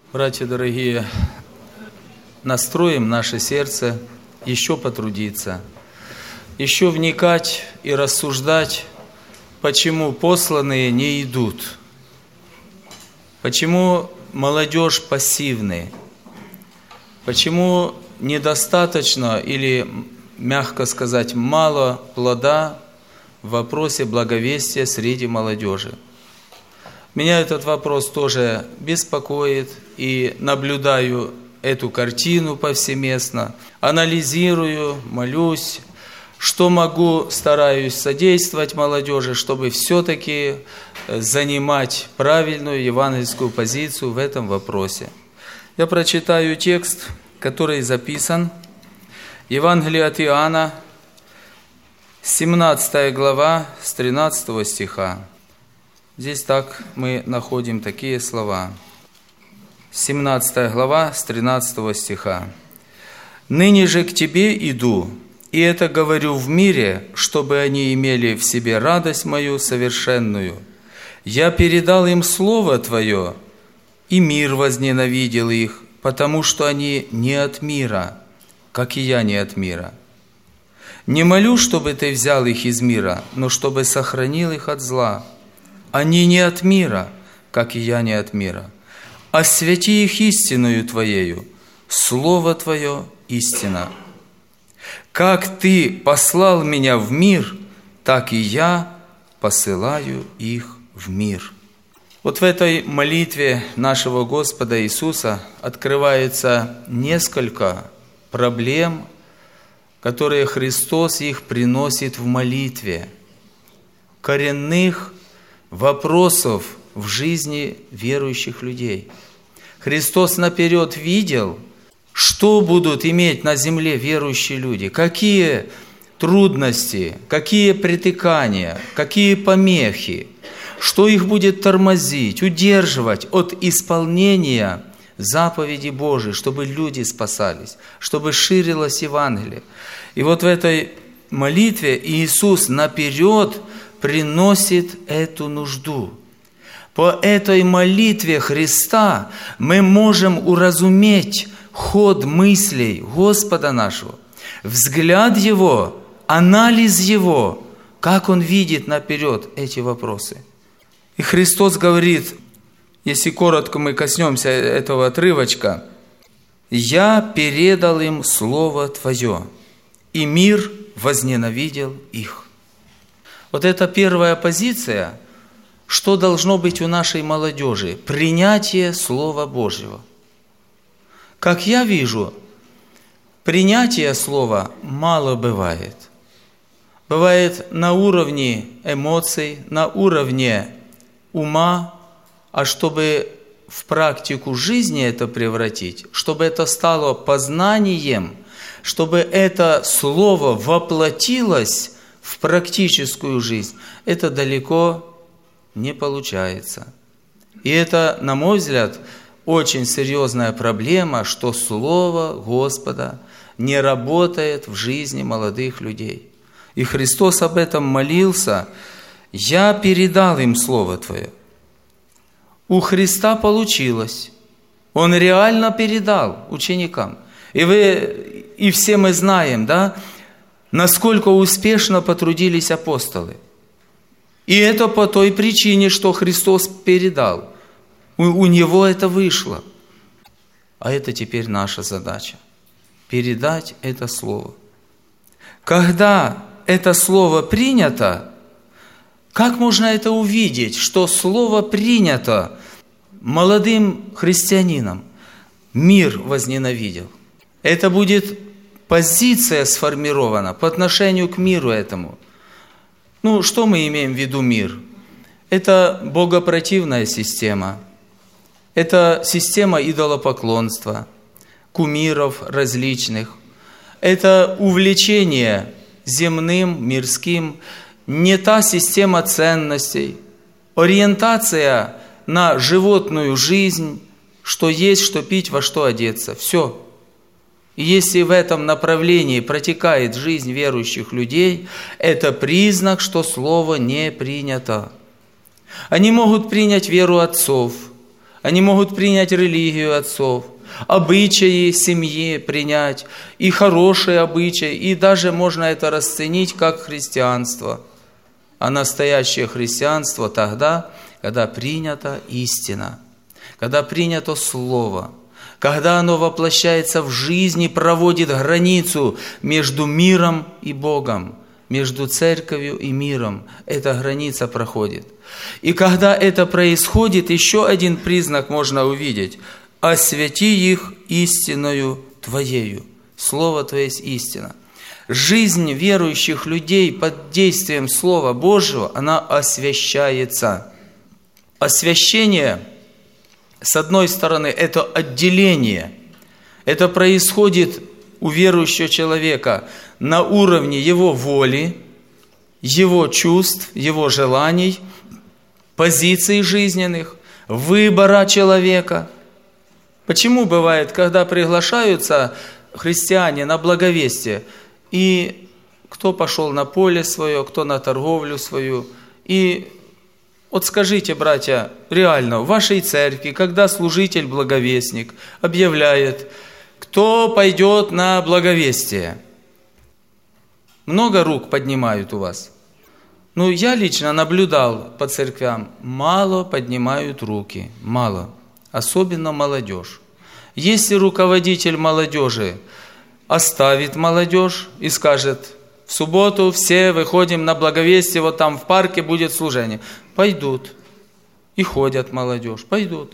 Братья дорогие, настроим наше сердце еще потрудиться, еще вникать и рассуждать, почему посланные не идут, почему молодежь пассивны, почему недостаточно или, мягко сказать, мало плода в вопросе благовестия среди молодежи. Меня этот вопрос тоже беспокоит, и наблюдаю эту картину повсеместно, анализирую, молюсь, что могу, стараюсь содействовать молодежи, чтобы все-таки занимать правильную евангельскую позицию в этом вопросе. Я прочитаю текст, который записан, Евангелие от Иоанна, 17 глава, с 13 стиха. Здесь так мы находим такие слова. 17 глава, с 13 стиха. «Ныне же к Тебе иду, и это говорю в мире, чтобы они имели в себе радость мою совершенную. Я передал им Слово Твое, и мир возненавидел их, потому что они не от мира, как и я не от мира. Не молю, чтобы Ты взял их из мира, но чтобы сохранил их от зла. Они не от мира, как и я не от мира. Освяти их истиною Твоею, Слово Твое – истина. Как Ты послал меня в мир, так и я посылаю их в мир». Вот в этой молитве нашего Господа Иисуса открывается несколько проблем, которые Христос их приносит в молитве, коренных вопросов в жизни верующих людей. Христос наперед видел, что будут иметь на земле верующие люди, какие трудности, какие притыкания, какие помехи, что их будет тормозить, удерживать от исполнения заповедей Божией, чтобы люди спасались, чтобы ширилось Евангелие. И вот в этой молитве Иисус наперед приносит эту нужду. По этой молитве Христа мы можем уразуметь ход мыслей Господа нашего, взгляд Его, анализ Его, как Он видит наперед эти вопросы. И Христос говорит, если коротко мы коснемся этого отрывочка, «Я передал им Слово Твое, и мир возненавидел их». Вот это первая позиция, что должно быть у нашей молодежи? Принятие Слова Божьего. Как я вижу, принятия Слова мало бывает. Бывает на уровне эмоций, на уровне ума, а чтобы в практику жизни это превратить, чтобы это стало познанием, чтобы это Слово воплотилось в практическую жизнь, это далеко не получается. И это, на мой взгляд, очень серьезная проблема, что Слово Господа не работает в жизни молодых людей. И Христос об этом молился: «Я передал им Слово Твое». У Христа получилось. Он реально передал ученикам. И все мы знаем, да, насколько успешно потрудились апостолы. И это по той причине, что Христос передал. У Него это вышло. А это теперь наша задача. Передать это Слово. Когда это Слово принято, как можно это увидеть, что Слово принято молодым христианином? Мир возненавидел. Это будет позиция сформирована по отношению к миру этому. Ну, что мы имеем в виду мир? Это богопротивная система. Это система идолопоклонства, кумиров различных. Это увлечение земным, мирским, не та система ценностей, ориентация на животную жизнь, что есть, что пить, во что одеться. Все. И если в этом направлении протекает жизнь верующих людей, это признак, что Слово не принято. Они могут принять веру отцов, Они могут принять религию отцов, обычаи семьи принять, и хорошие обычаи, и даже можно это расценить как христианство. А настоящее христианство тогда, когда принята истина, когда принято Слово, когда оно воплощается в жизнь и проводит границу между миром и Богом, между церковью и миром. Эта граница проходит. И когда это происходит, еще один признак можно увидеть. «Освяти их истиною Твоею». Слово Твое есть истина. Жизнь верующих людей под действием Слова Божьего, она освящается. Освящение, с одной стороны, это отделение. Это происходит у верующего человека на уровне его воли, его чувств, его желаний, позиций жизненных, выбора человека. Почему бывает, когда приглашаются христиане на благовестие, и кто пошел на поле свое, кто на торговлю свою, и вот скажите, братья, реально, в вашей церкви, когда служитель-благовестник объявляет, кто пойдет на благовестие, много рук поднимают у вас? Ну, я лично наблюдал по церквям, мало поднимают руки, мало, особенно молодежь. Если руководитель молодежи оставит молодежь и скажет, в субботу все выходим на благовестие, вот там в парке будет служение. Пойдут. И ходят молодежь, пойдут.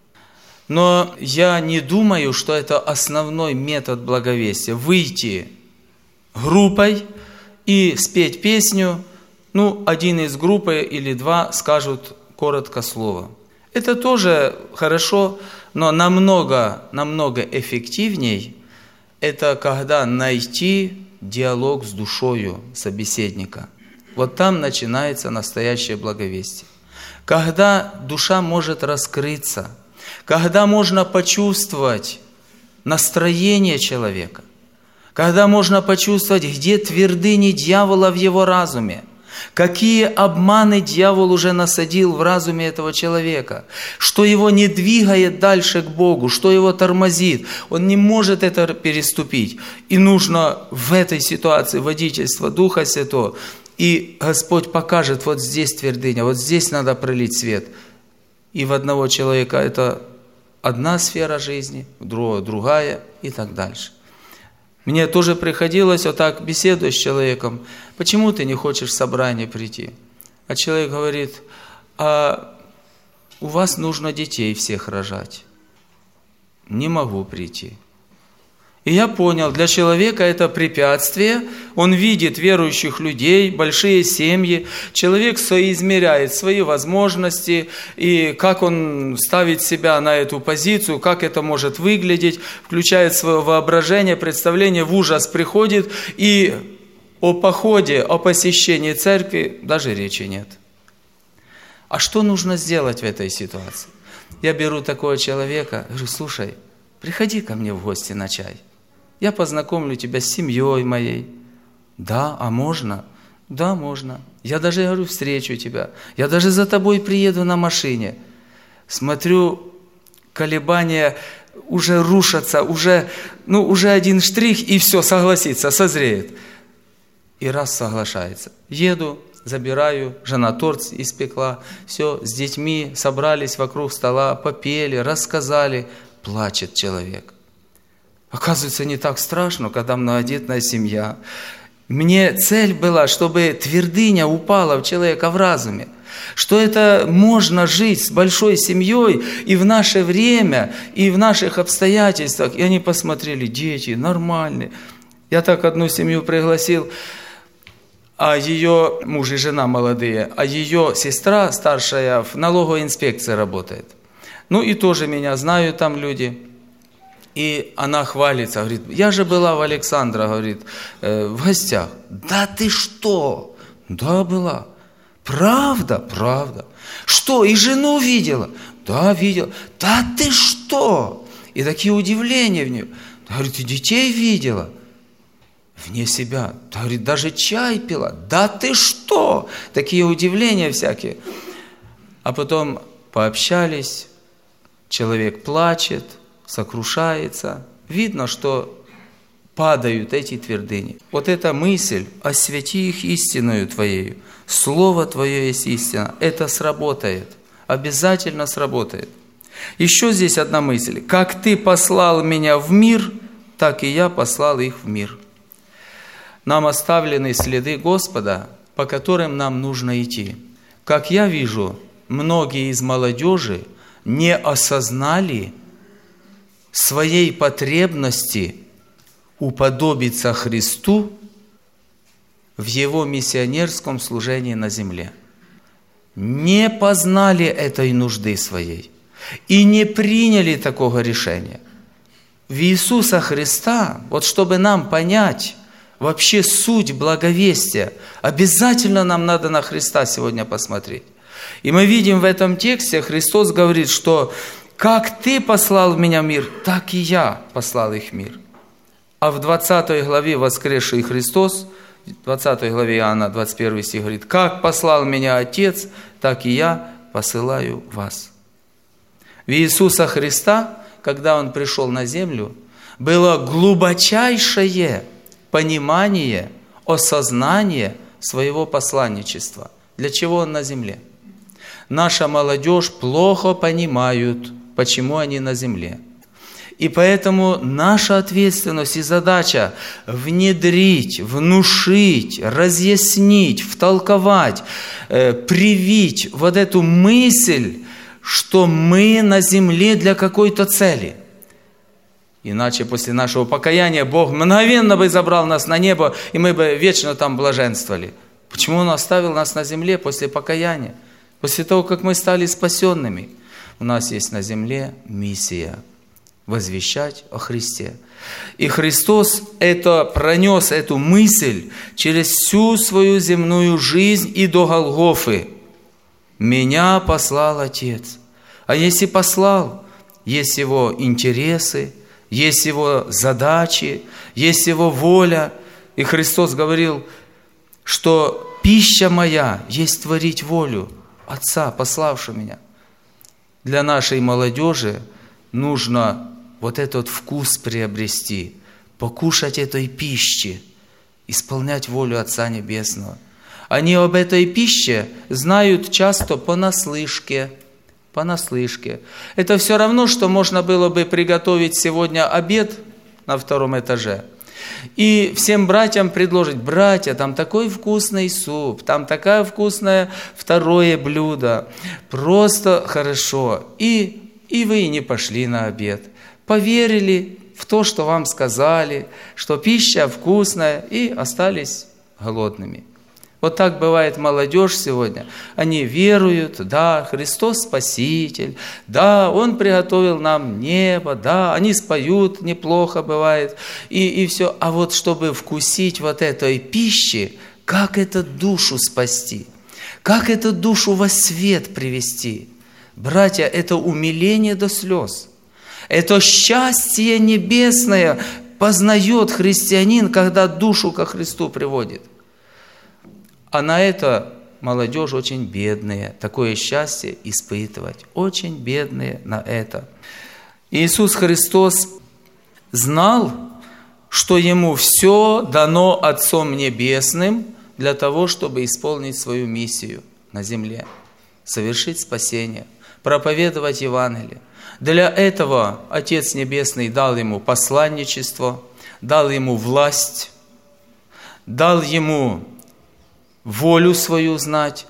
Но я не думаю, что это основной метод благовестия. Выйти группой и спеть песню, ну, один из группы или два скажут коротко слово. Это тоже хорошо, но намного эффективней это когда найти диалог с душою собеседника. Вот там начинается настоящее благовестие. Когда душа может раскрыться, когда можно почувствовать настроение человека, когда можно почувствовать, где твердыни дьявола в его разуме, какие обманы дьявол уже насадил в разуме этого человека, что его не двигает дальше к Богу, что его тормозит, он не может это переступить. И нужно в этой ситуации водительство Духа Святого, и Господь покажет, вот здесь твердыня, вот здесь надо пролить свет. И в одного человека это одна сфера жизни, в другого другая и так дальше. Мне тоже приходилось вот так беседовать с человеком, почему ты не хочешь в собрание прийти? А человек говорит, а у вас нужно детей всех рожать. Не могу прийти. И я понял, для человека это препятствие, он видит верующих людей, большие семьи, человек соизмеряет свои возможности, и как он ставит себя на эту позицию, как это может выглядеть, включает свое воображение, представление, в ужас приходит, и о походе, о посещении церкви даже речи нет. А что нужно сделать в этой ситуации? Я беру такого человека, говорю, слушай, приходи ко мне в гости на чай. Я познакомлю тебя с семьей моей. Да, а можно? Да, можно. Я даже, говорю, встречу тебя. Я даже за тобой приеду на машине. Смотрю, колебания уже рушатся, уже один штрих, и все, согласится, созреет. И раз соглашается. Еду, забираю, жена торт испекла, все, с детьми собрались вокруг стола, попели, рассказали. Плачет человек. Оказывается, не так страшно, когда многодетная семья. Мне цель была, чтобы твердыня упала в человека в разуме. Что это можно жить с большой семьей и в наше время, и в наших обстоятельствах. И они посмотрели, дети нормальные. Я так одну семью пригласил, а ее муж и жена молодые, а ее сестра старшая в налоговой инспекции работает. Ну и тоже меня знают там люди. И она хвалится, говорит, я же была в Александра, говорит, в гостях. Да ты что? Да, была. Правда? Правда. Что, и жену видела? Да, видела. Да ты что? И такие удивления в нее. Говорит, и детей видела? Вне себя. Да, говорит, даже чай пила. Да ты что? Такие удивления всякие. А потом пообщались. человек плачет, сокрушается. Видно, что падают эти твердыни. Вот эта мысль «освяти их истиною Твоею», Слово Твое есть истина, это сработает, обязательно сработает. Еще здесь одна мысль. «Как Ты послал меня в мир, так и я послал их в мир». Нам оставлены следы Господа, по которым нам нужно идти. Как я вижу, многие из молодежи не осознали своей потребности уподобиться Христу в Его миссионерском служении на земле. Не познали этой нужды своей и не приняли такого решения. В Иисуса Христа, вот чтобы нам понять вообще суть благовестия, обязательно нам надо на Христа сегодня посмотреть. И мы видим в этом тексте, Христос говорит, что «как Ты послал в меня мир, так и я послал их в мир». А в 20 главе воскресший Христос, в 20 главе Иоанна, 21 стих говорит, «Как послал меня Отец, так и я посылаю вас». В Иисуса Христа, когда Он пришел на землю, было глубочайшее понимание, осознание своего посланничества. Для чего Он на земле? Наша молодежь плохо понимают, почему они на земле. И поэтому наша ответственность и задача внедрить, внушить, разъяснить, втолковать, привить вот эту мысль, что мы на земле для какой-то цели. Иначе после нашего покаяния Бог мгновенно бы забрал нас на небо, и мы бы вечно там блаженствовали. Почему Он оставил нас на земле после покаяния? После того, как мы стали спасенными, у нас есть на земле миссия – возвещать о Христе. И Христос пронес эту мысль через всю свою земную жизнь и до Голгофы. «Меня послал Отец». А если послал, есть Его интересы, есть Его задачи, есть Его воля. И Христос говорил, что пища моя есть творить волю Отца, пославшего меня. Для нашей молодежи нужно вот этот вкус приобрести, покушать этой пищи, исполнять волю Отца Небесного. Они об этой пище знают часто понаслышке. Это все равно, что можно было бы приготовить сегодня обед на 2 этаже и всем братьям предложить: братья, там такой вкусный суп, там такое вкусное 2 блюдо, просто хорошо. И вы не пошли на обед, поверили в то, что вам сказали, что пища вкусная, и остались голодными. Вот так бывает молодежь сегодня. Они веруют, да, Христос Спаситель, да, Он приготовил нам небо, да, они споют, неплохо бывает, и все. А вот чтобы вкусить вот этой пищи, как эту душу спасти, как эту душу во свет привести? Братья, это умиление до слез. Это счастье небесное познает христианин, когда душу ко Христу приводит. А на это молодежь очень бедная. Такое счастье испытывать. Очень бедные на это. Иисус Христос знал, что Ему все дано Отцом Небесным для того, чтобы исполнить свою миссию на земле. Совершить спасение, проповедовать Евангелие. Для этого Отец Небесный дал Ему посланничество, дал Ему власть, дал Ему волю свою знать,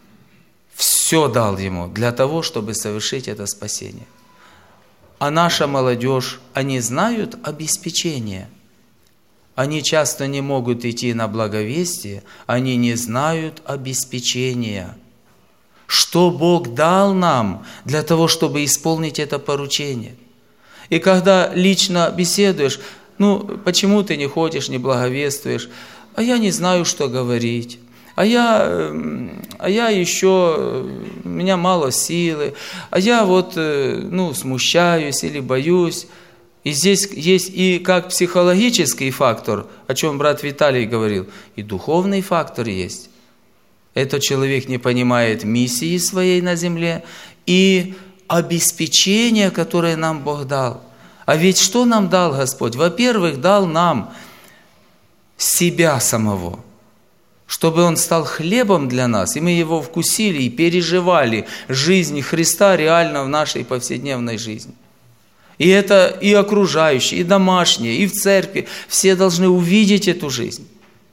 все дал Ему для того, чтобы совершить это спасение. А наша молодежь, они знают обеспечение. Они часто не могут идти на благовестие, они не знают обеспечения. Что Бог дал нам для того, чтобы исполнить это поручение. И когда лично беседуешь, почему ты не ходишь, не благовествуешь? А я не знаю, что говорить. А я еще, у меня мало силы, а я смущаюсь или боюсь. И здесь есть и как психологический фактор, о чем брат Виталий говорил, и духовный фактор есть. Этот человек не понимает миссии своей на земле, и обеспечение, которое нам Бог дал. А ведь что нам дал Господь? Во-первых, дал нам себя самого, чтобы Он стал хлебом для нас, и мы Его вкусили и переживали жизнь Христа реально в нашей повседневной жизни. И это и окружающие, и домашние, и в церкви. Все должны увидеть эту жизнь.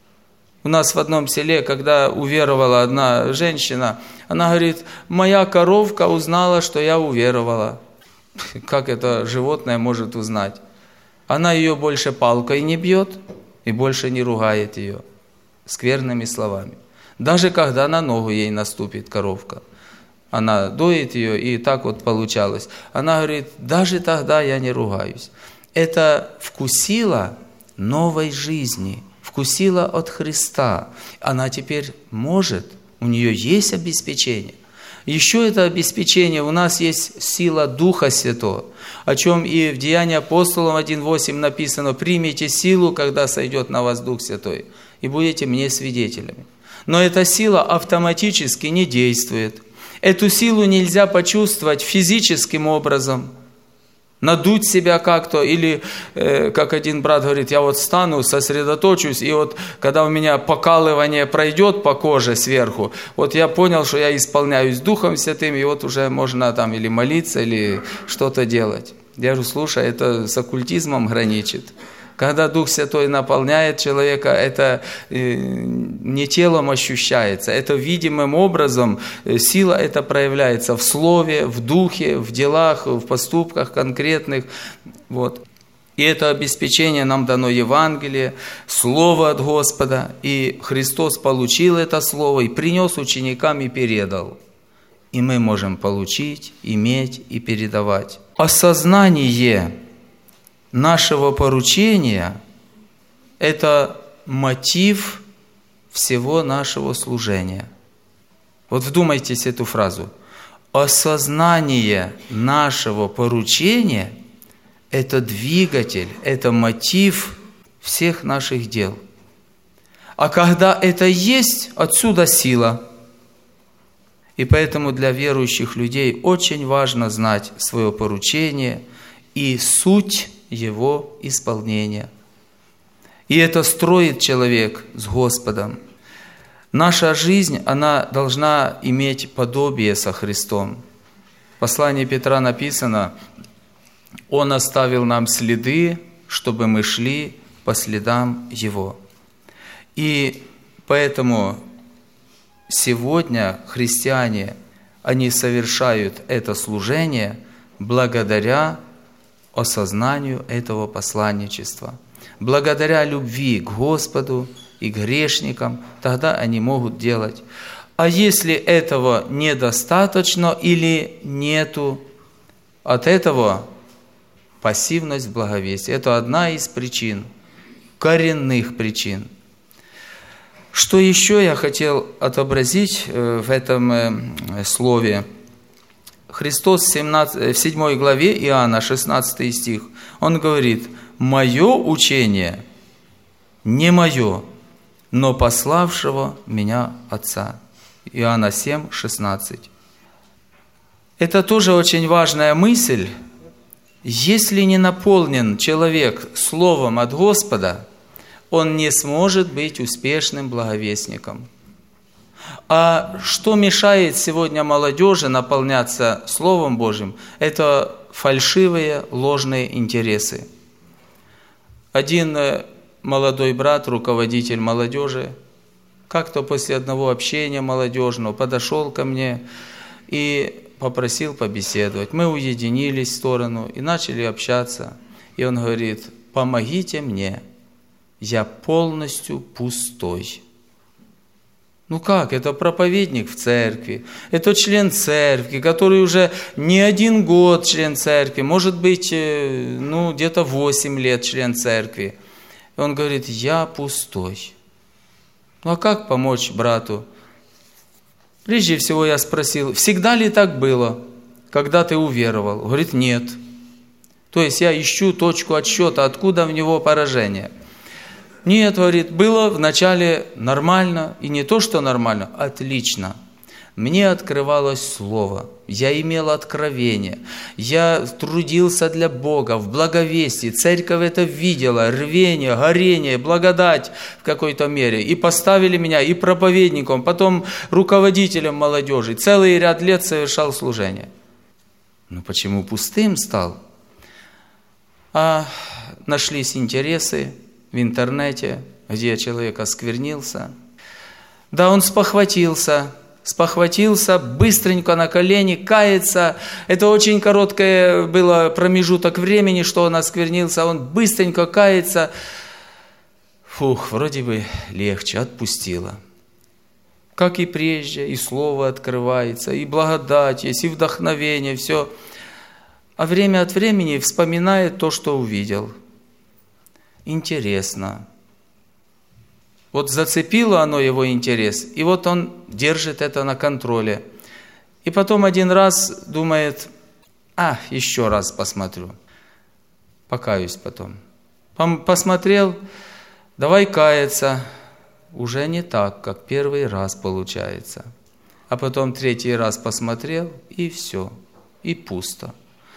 У нас в одном селе, когда уверовала одна женщина, она говорит: моя коровка узнала, что я уверовала. Как это животное может узнать? Она ее больше палкой не бьет и больше не ругает ее скверными словами. Даже когда на ногу ей наступит коровка, она доит ее, и так вот получалось. Она говорит: даже тогда я не ругаюсь. Это вкусила новой жизни, вкусила от Христа. Она теперь может, у нее есть обеспечение. Еще это обеспечение, у нас есть сила Духа Святого, о чем и в Деянии апостолов 1:8 написано: примите силу, когда сойдет на вас Дух Святой, и будете мне свидетелями. Но эта сила автоматически не действует. Эту силу нельзя почувствовать физическим образом, надуть себя как-то, или, как один брат говорит, я вот встану, сосредоточусь, и вот когда у меня покалывание пройдет по коже сверху, вот я понял, что я исполняюсь Духом Святым, и вот уже можно там или молиться, или что-то делать. Я говорю: слушай, это с оккультизмом граничит. Когда Дух Святой наполняет человека, это не телом ощущается, это видимым образом, сила эта проявляется в слове, в духе, в делах, в поступках конкретных. Вот. И это обеспечение нам дано Евангелие, Слово от Господа, и Христос получил это Слово и принес ученикам и передал. И мы можем получить, иметь и передавать. Осознание нашего поручения – это мотив всего нашего служения. Вот вдумайтесь в эту фразу. Осознание нашего поручения – это двигатель, это мотив всех наших дел. А когда это есть, отсюда сила. И поэтому для верующих людей очень важно знать свое поручение и суть его исполнения. И это строит человек с Господом. Наша жизнь, она должна иметь подобие со Христом. В послании Петра написано: Он оставил нам следы, чтобы мы шли по следам Его. И поэтому сегодня христиане, они совершают это служение благодаря осознанию этого посланничества. Благодаря любви к Господу и к грешникам, тогда они могут делать. А если этого недостаточно или нету, от этого пассивность в благовестии. Это одна из причин, коренных причин. Что еще я хотел отобразить в этом слове? Христос в 7 главе Иоанна, 16 стих, Он говорит: «Мое учение не мое, но пославшего меня Отца». Иоанна 7, 16. Это тоже очень важная мысль. Если не наполнен человек Словом от Господа, он не сможет быть успешным благовестником. А что мешает сегодня молодежи наполняться Словом Божьим? Это фальшивые, ложные интересы. Один молодой брат, руководитель молодежи, как-то после одного общения молодежного подошел ко мне и попросил побеседовать. Мы уединились в сторону и начали общаться. И он говорит: «Помогите мне, я полностью пустой». Ну как? Это проповедник в церкви, это член церкви, который уже не 1 год член церкви, может быть, где-то 8 лет член церкви. И он говорит: я пустой. Ну а как помочь брату? Прежде всего я спросил: всегда ли так было, когда ты уверовал? Говорит: нет. То есть я ищу точку отсчета, откуда в него поражение. Нет, говорит, было вначале нормально, и не то, что нормально, отлично. Мне открывалось Слово, я имел откровение, я трудился для Бога в благовестии, церковь это видела, рвение, горение, благодать в какой-то мере. И поставили меня и проповедником, потом руководителем молодежи. Целый ряд лет совершал служение. Но почему пустым стал? А нашлись интересы в интернете, где человек осквернился. Да, он спохватился, быстренько на колени, кается. Это очень короткое было промежуток времени, что он осквернился, он быстренько кается. Вроде бы легче, отпустило. Как и прежде, и слово открывается, и благодать есть, и вдохновение, все. А время от времени вспоминает то, что увидел. Интересно. Вот зацепило оно его интерес, и вот он держит это на контроле. И потом один раз думает, еще раз посмотрю, покаюсь потом. Посмотрел, давай каяться, уже не так, как первый раз получается. А потом третий раз посмотрел, и все, и пусто.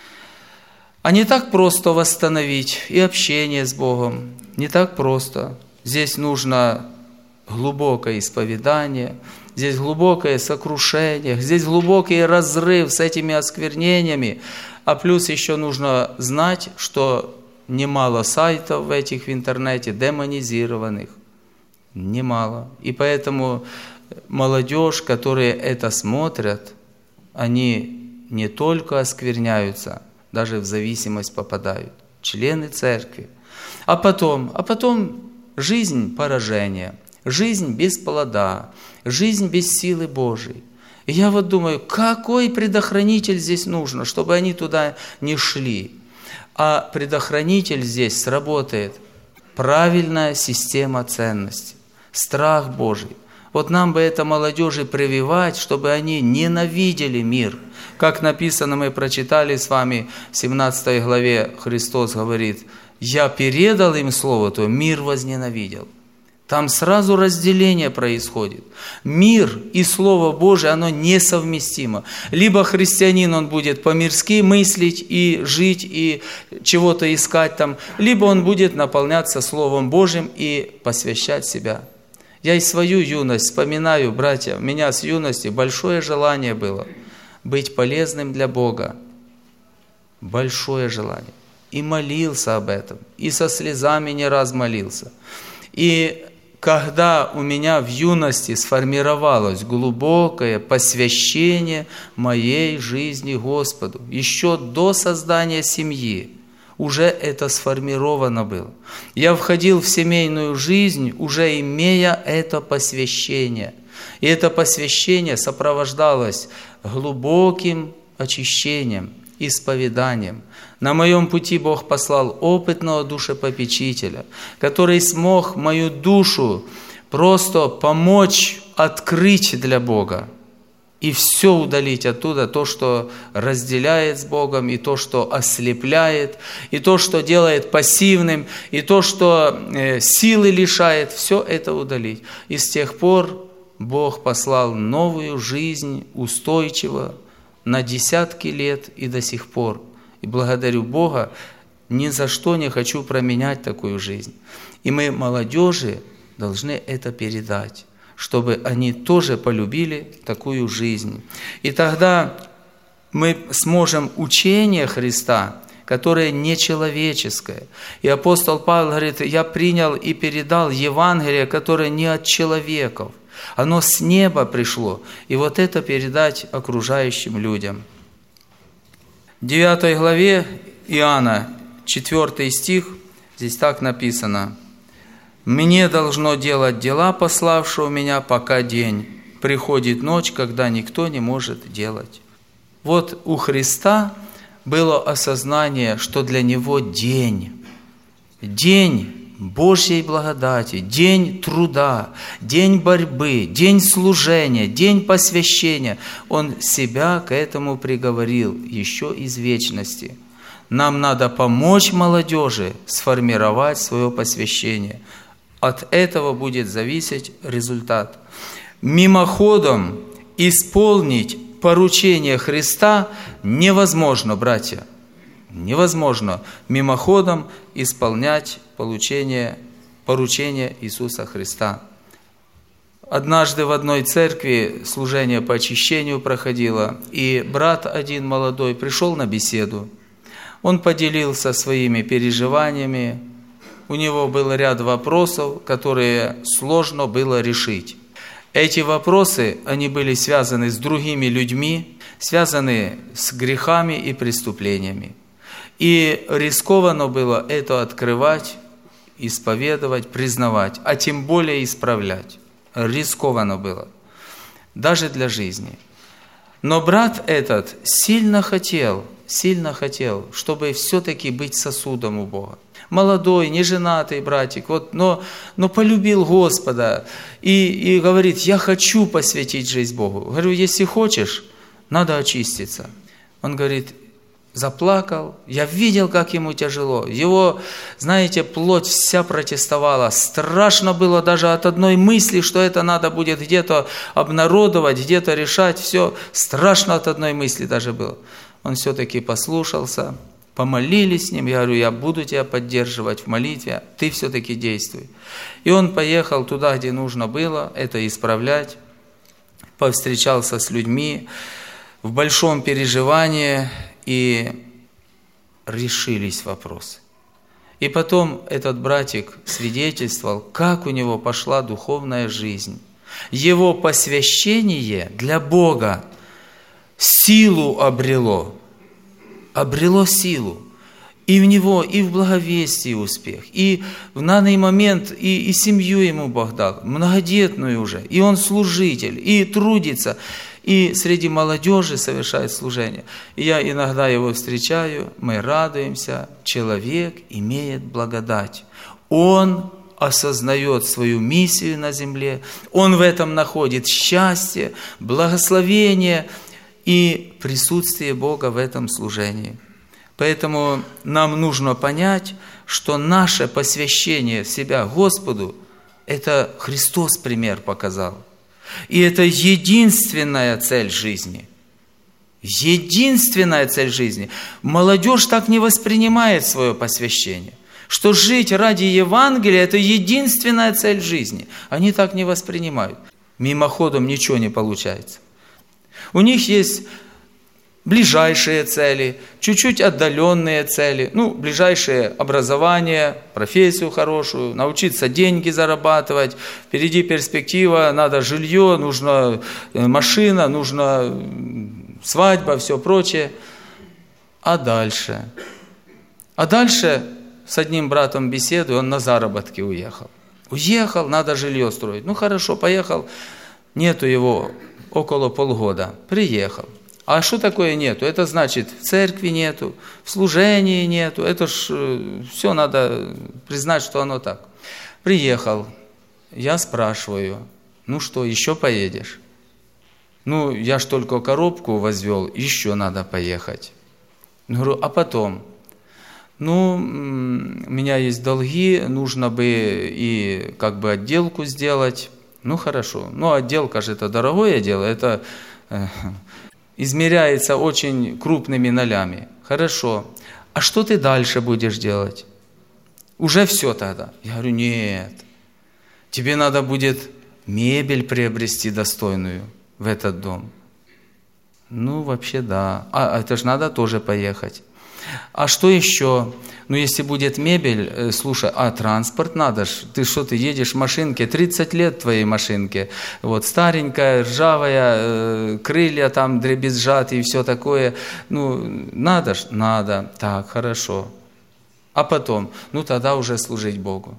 А не так просто восстановить и общение с Богом, не так просто. Здесь нужно глубокое исповедание, здесь глубокое сокрушение, здесь глубокий разрыв с этими осквернениями. А плюс еще нужно знать, что немало сайтов в интернете демонизированных. Немало. И поэтому молодежь, которые это смотрят, они не только оскверняются, даже в зависимость попадают. Члены церкви. А потом жизнь поражения, жизнь без плода, жизнь без силы Божией. И я вот думаю, какой предохранитель здесь нужно, чтобы они туда не шли. А предохранитель здесь сработает правильная система ценностей, страх Божий. Вот нам бы это молодежи прививать, чтобы они ненавидели мир. Как написано, мы прочитали с вами в 17 главе, Христос говорит, «Я передал им слово, то мир возненавидел». Там сразу разделение происходит. Мир и Слово Божие, оно несовместимо. Либо христианин, он будет по-мирски мыслить и жить, и чего-то искать там, либо он будет наполняться Словом Божьим и посвящать себя. Я и свою юность вспоминаю, братья, у меня с юности большое желание было быть полезным для Бога. Большое желание. И молился об этом, и со слезами не раз молился. И когда у меня в юности сформировалось глубокое посвящение моей жизни Господу, еще до создания семьи, уже это сформировано было. Я входил в семейную жизнь, уже имея это посвящение. И это посвящение сопровождалось глубоким очищением, исповеданием. На моем пути Бог послал опытного душепопечителя, который смог мою душу просто помочь открыть для Бога и все удалить оттуда, то, что разделяет с Богом, и то, что ослепляет, и то, что делает пассивным, и то, что силы лишает, все это удалить. И с тех пор Бог послал новую жизнь, устойчиво, на десятки лет и до сих пор. И благодарю Бога, ни за что не хочу променять такую жизнь. И мы, молодежи, должны это передать, чтобы они тоже полюбили такую жизнь. И тогда мы сможем учение Христа, которое нечеловеческое. И апостол Павел говорит, я принял и передал Евангелие, которое не от человеков. Оно с неба пришло. И вот это передать окружающим людям. В 9 главе Иоанна, 4 стих, здесь так написано. «Мне должно делать дела пославшего меня, пока день. Приходит ночь, когда никто не может делать». Вот у Христа было осознание, что для Него день Божьей благодати, день труда, день борьбы, день служения, день посвящения. Он себя к этому приговорил еще из вечности. Нам надо помочь молодежи сформировать свое посвящение. От этого будет зависеть результат. Мимоходом исполнить поручение Христа невозможно, братья. Невозможно мимоходом исполнять поручение Иисуса Христа. Однажды в одной церкви служение по очищению проходило, и брат один молодой пришел на беседу. Он поделился своими переживаниями. У него был ряд вопросов, которые сложно было решить. Эти вопросы, они были связаны с другими людьми, связаны с грехами и преступлениями. И рискованно было это открывать, исповедовать, признавать, а тем более исправлять. Рискованно было, даже для жизни. Но брат этот сильно хотел, чтобы все-таки быть сосудом у Бога. Молодой, неженатый братик, но полюбил Господа и говорит: я хочу посвятить жизнь Богу. Говорю: если хочешь, надо очиститься. Он говорит: заплакал, я видел, как ему тяжело. Его, знаете, плоть вся протестовала. Страшно было даже от одной мысли, что это надо будет где-то обнародовать, где-то решать. Все страшно от одной мысли даже было. Он все-таки послушался, помолились с ним. Я говорю: я буду тебя поддерживать в молитве, ты все-таки действуй. И он поехал туда, где нужно было это исправлять, повстречался с людьми в большом переживании, и решились вопросы. И потом этот братик свидетельствовал, как у него пошла духовная жизнь. Его посвящение для Бога силу обрело силу. И в него, и в благовестии успех, и в данный момент и семью ему Бог дал, многодетную уже, и он служитель, и трудится, и среди молодежи совершает служение. И я иногда его встречаю, мы радуемся, человек имеет благодать. Он осознает свою миссию на земле, он в этом находит счастье, благословение и присутствие Бога в этом служении. Поэтому нам нужно понять, что наше посвящение себя Господу, это Христос пример показал. И это единственная цель жизни. Единственная цель жизни. Молодежь так не воспринимает свое посвящение, что жить ради Евангелия – это единственная цель жизни. Они так не воспринимают. Мимоходом ничего не получается. У них есть ближайшие цели, чуть-чуть отдаленные цели. Ближайшее образование, профессию хорошую, научиться деньги зарабатывать. Впереди перспектива, надо жилье, нужна машина, нужна свадьба, все прочее. А дальше с одним братом беседую, он на заработки уехал. Уехал, надо жилье строить. Хорошо, поехал. Нету его около полгода. Приехал. А что такое нету? Это значит, в церкви нету, в служении нету. Это ж все надо признать, что оно так. Приехал, я спрашиваю: что, еще поедешь? Я ж только коробку возвел, еще надо поехать. Говорю: а потом? У меня есть долги, нужно бы и отделку сделать. Хорошо. Отделка же это дорогое дело, это измеряется очень крупными нолями. Хорошо. А что ты дальше будешь делать? Уже все тогда. Я говорю: нет. Тебе надо будет мебель приобрести достойную в этот дом. Вообще да. А это же надо тоже поехать. А что еще? Если будет мебель, слушай, транспорт надо ж. Ты едешь в машинке, 30 лет твоей машинке. Старенькая, ржавая, крылья там дребезжат и все такое. Надо ж? Надо. Так, хорошо. А потом? Тогда уже служить Богу.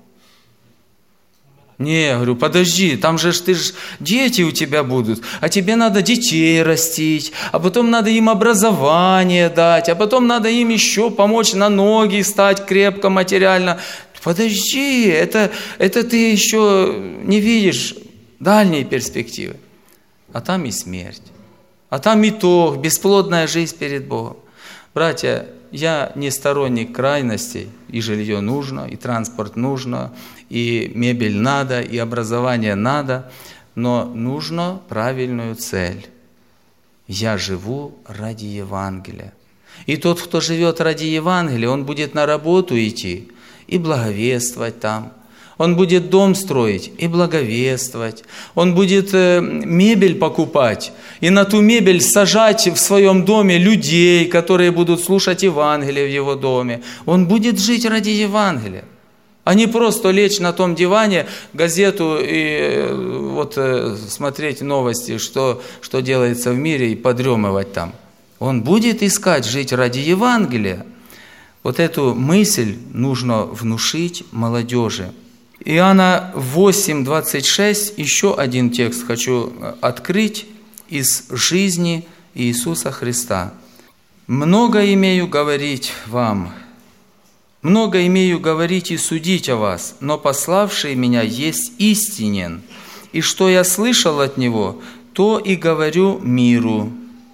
Не, говорю, подожди, там же дети у тебя будут, а тебе надо детей растить, а потом надо им образование дать, а потом надо им еще помочь на ноги стать крепко материально. Подожди, это ты еще не видишь дальней перспективы. А там и смерть, а там итог, бесплодная жизнь перед Богом. Братья, я не сторонник крайностей, и жилье нужно, и транспорт нужно, и мебель надо, и образование надо. но нужно правильную цель. Я живу ради Евангелия. И тот, кто живет ради Евангелия, он будет на работу идти и благовествовать там. Он будет дом строить и благовествовать. Он будет мебель покупать и на ту мебель сажать в своем доме людей, которые будут слушать Евангелие в его доме. Он будет жить ради Евангелия, а не просто лечь на том диване, газету и вот смотреть новости, что делается в мире, и подремывать там. Он будет искать жить ради Евангелия. Вот эту мысль нужно внушить молодежи. Иоанна 8:26, еще один текст хочу открыть из жизни Иисуса Христа. «Много имею говорить вам, много имею говорить и судить о вас, но пославший меня есть истинен, и что я слышал от Него, то и говорю миру».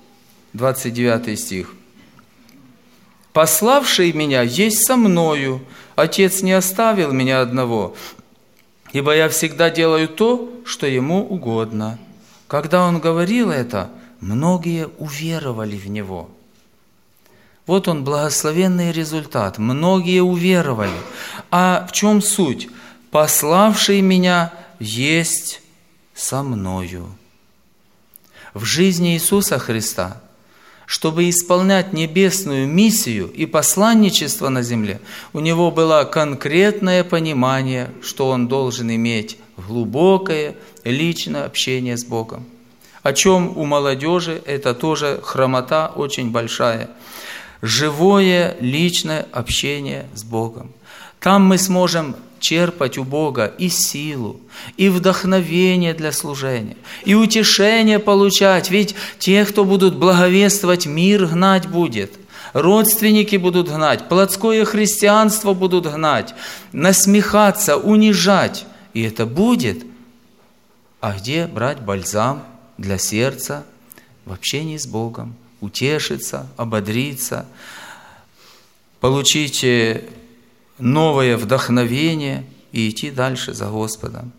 29 стих. «Пославший меня есть со мною, Отец не оставил меня одного, ибо я всегда делаю то, что Ему угодно». Когда Он говорил это, многие уверовали в Него. Вот он, благословенный результат. Многие уверовали. А в чем суть? «Пославший меня есть со мною». В жизни Иисуса Христа, чтобы исполнять небесную миссию и посланничество на земле, у Него было конкретное понимание, что Он должен иметь глубокое личное общение с Богом. О чем у молодежи это тоже хромота очень большая. Живое личное общение с Богом. Там мы сможем черпать у Бога и силу, и вдохновение для служения, и утешение получать. Ведь те, кто будут благовествовать, мир гнать будет. Родственники будут гнать, плотское христианство будут гнать, насмехаться, унижать. И это будет. А где брать бальзам для сердца в общении с Богом? Утешиться, ободриться, получить новое вдохновение и идти дальше за Господом.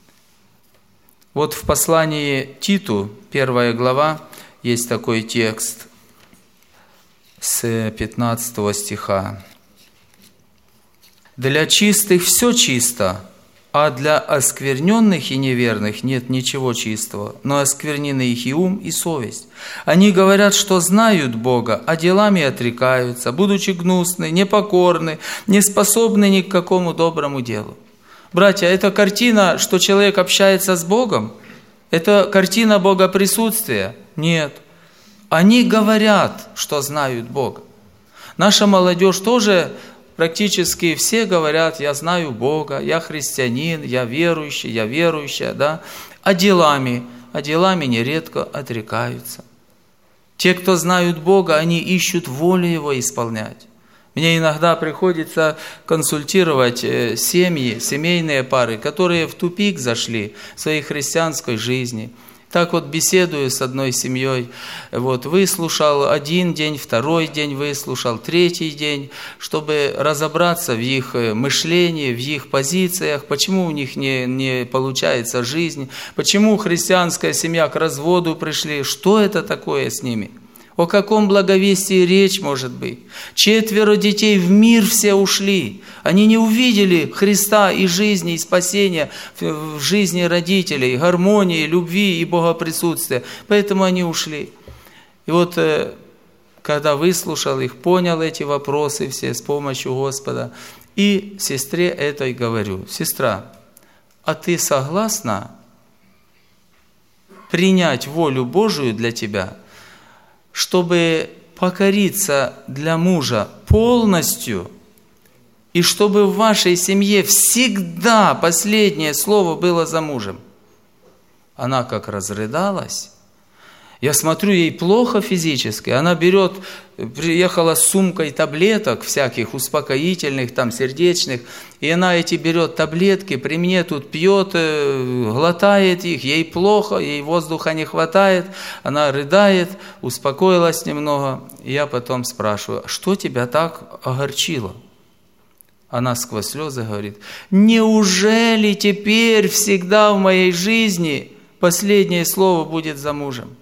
Вот в послании Титу, 1 глава, есть такой текст с 15 стиха. «Для чистых все чисто, а для оскверненных и неверных нет ничего чистого, но осквернены их и ум, и совесть. Они говорят, что знают Бога, а делами отрекаются, будучи гнусны, непокорны, не способны ни к какому доброму делу». Братья, это картина, что человек общается с Богом? Это картина Бога присутствия? Нет. Они говорят, что знают Бога. Наша молодежь тоже... Практически все говорят: я знаю Бога, я христианин, я верующий, я верующая, да? А делами нередко отрекаются. Те, кто знают Бога, они ищут волю Его исполнять. Мне иногда приходится консультировать семьи, семейные пары, которые в тупик зашли в своей христианской жизни. Так вот беседую с одной семьей, вот выслушал один день, второй день выслушал, третий день, чтобы разобраться в их мышлении, в их позициях, почему у них не получается жизнь, почему христианская семья к разводу пришли, что это такое с ними. О каком благовестии речь может быть? 4 детей в мир все ушли. Они не увидели Христа и жизни, и спасения в жизни родителей, гармонии, любви и богоприсутствия. Поэтому они ушли. И вот, когда выслушал их, понял эти вопросы все с помощью Господа, и сестре этой говорю: сестра, а ты согласна принять волю Божию для тебя, чтобы покориться для мужа полностью, и чтобы в вашей семье всегда последнее слово было за мужем? Она как разрыдалась. Я смотрю, ей плохо физически. Она приехала с сумкой таблеток всяких успокоительных, там, сердечных, и она эти берет таблетки, при мне тут пьет, глотает их, ей плохо, ей воздуха не хватает, она рыдает, успокоилась немного. И я потом спрашиваю: что тебя так огорчило? Она сквозь слезы говорит: неужели теперь всегда в моей жизни последнее слово будет за мужем.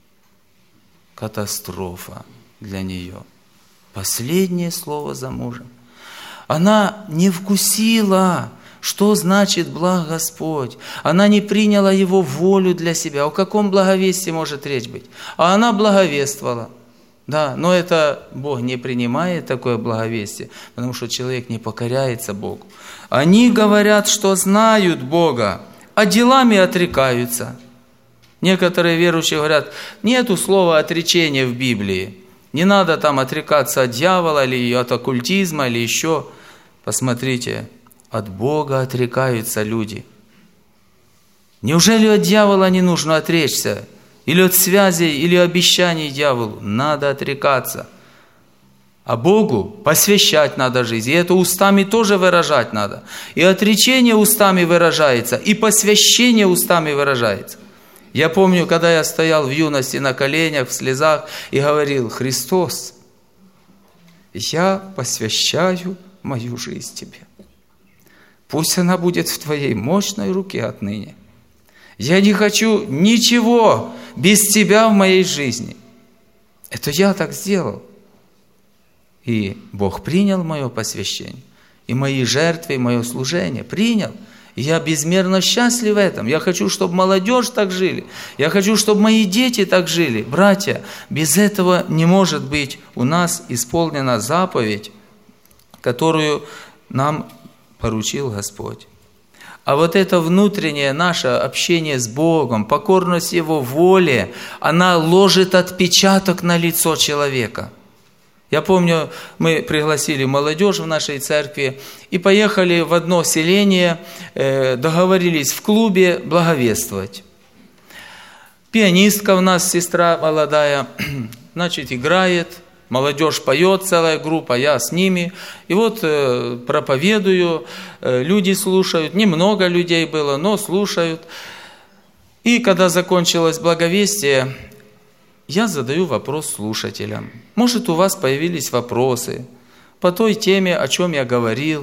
Катастрофа для нее. Последнее слово за мужем. Она не вкусила, что значит благ Господь. Она не приняла Его волю для себя. О каком благовестии может речь быть? А она благовествовала. Да, но это Бог не принимает такое благовестие, потому что человек не покоряется Богу. Они говорят, что знают Бога, а делами отрекаются. Некоторые верующие говорят, нету слова отречения в Библии. Не надо там отрекаться от дьявола или от оккультизма или еще. Посмотрите, от Бога отрекаются люди. Неужели от дьявола не нужно отречься? Или от связей, или обещаний дьяволу? Надо отрекаться. А Богу посвящать надо жизнь. И это устами тоже выражать надо. И отречение устами выражается, и посвящение устами выражается. Я помню, когда я стоял в юности на коленях, в слезах, и говорил: Христос, я посвящаю мою жизнь Тебе. Пусть она будет в Твоей мощной руке отныне. Я не хочу ничего без Тебя в моей жизни. Это я так сделал. И Бог принял мое посвящение, и мои жертвы, и мое служение принял. И я безмерно счастлив в этом. Я хочу, чтобы молодежь так жили. Я хочу, чтобы мои дети так жили. Братья, без этого не может быть у нас исполнена заповедь, которую нам поручил Господь. А вот это внутреннее наше общение с Богом, покорность Его воле, она ложит отпечаток на лицо человека. Я помню, мы пригласили молодежь в нашей церкви и поехали в одно селение, договорились в клубе благовествовать. Пианистка у нас, сестра молодая, значит, играет, молодежь поет, целая группа, я с ними. И вот проповедую, люди слушают, немного людей было, но слушают. И когда закончилось благовестие, я задаю вопрос слушателям. Может, у вас появились вопросы по той теме, о чем я говорил.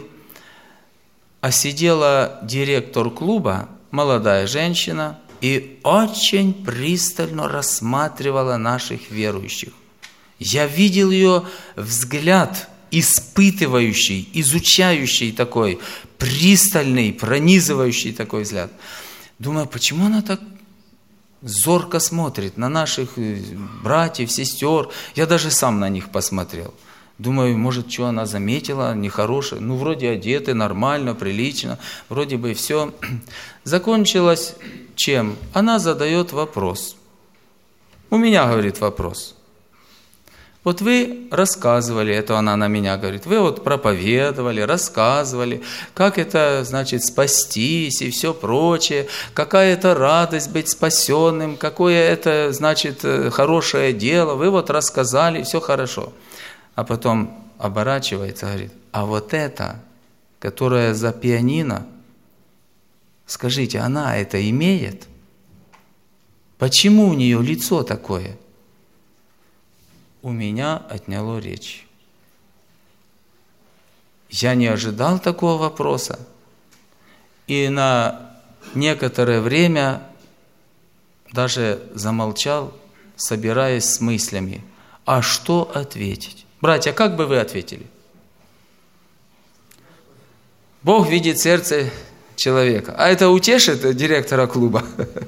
А сидела директор клуба, молодая женщина, и очень пристально рассматривала наших верующих. Я видел ее взгляд, испытывающий, изучающий такой, пристальный, пронизывающий такой взгляд. Думаю, почему она так зорко смотрит на наших братьев, сестер. Я даже сам на них посмотрел. Думаю, может, что она заметила нехорошее. Ну, вроде одеты, нормально, прилично. Вроде бы все. Закончилось чем? Она задает вопрос. У меня, говорит, вопрос. Вот вы рассказывали, это она на меня говорит, вы вот проповедовали, рассказывали, как это, значит, спастись и все прочее, какая это радость быть спасенным, какое это, значит, хорошее дело, вы вот рассказали, все хорошо. А потом оборачивается, говорит, а вот это, которая за пианино, скажите, она это имеет? Почему у нее лицо такое? У меня отняло речь. Я не ожидал такого вопроса. И на некоторое время даже замолчал, собираясь с мыслями. А что ответить? Братья, как бы вы ответили? Бог видит сердце человека. А это утешит директора клуба?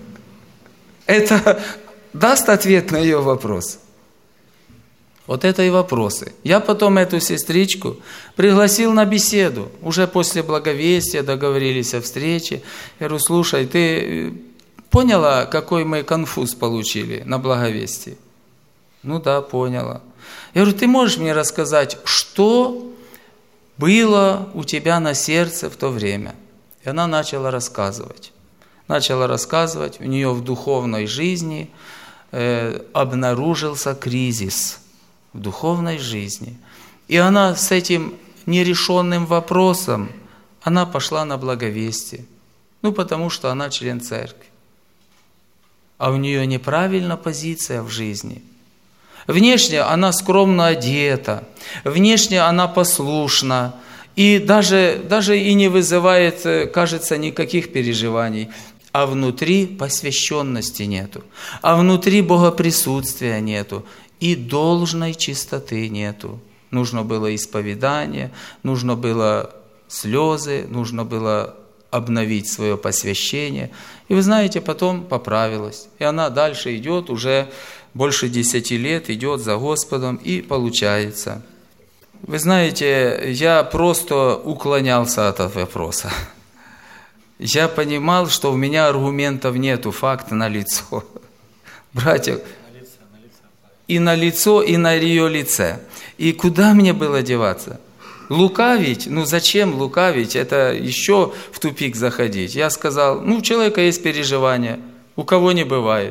Это даст ответ на ее вопрос? Вот это и вопросы. Я потом эту сестричку пригласил на беседу. Уже после благовестия договорились о встрече. Я говорю, слушай, ты поняла, какой мы конфуз получили на благовестии? Ну да, поняла. Я говорю, ты можешь мне рассказать, что было у тебя на сердце в то время? И она начала рассказывать. У нее в духовной жизни обнаружился кризис. В духовной жизни. И она с этим нерешенным вопросом, она пошла на благовестие. Ну, потому что она член церкви. А у нее неправильная позиция в жизни. Внешне она скромно одета, внешне она послушна, и даже и не вызывает, кажется, никаких переживаний. а внутри посвященности нету, а внутри богоприсутствия нету, и должной чистоты нету. Нужно было исповедание, нужно было слезы, нужно было обновить свое посвящение. И вы знаете, потом поправилась. И она дальше идет, уже больше 10 лет идет за Господом и получается. Вы знаете, я просто уклонялся от этого вопроса. Я понимал, что у меня аргументов нету, факт налицо. Братья, и на лицо, и на ее лице. И куда мне было деваться? Лукавить? Ну зачем лукавить? Это еще в тупик заходить. Я сказал, у человека есть переживания, у кого не бывает.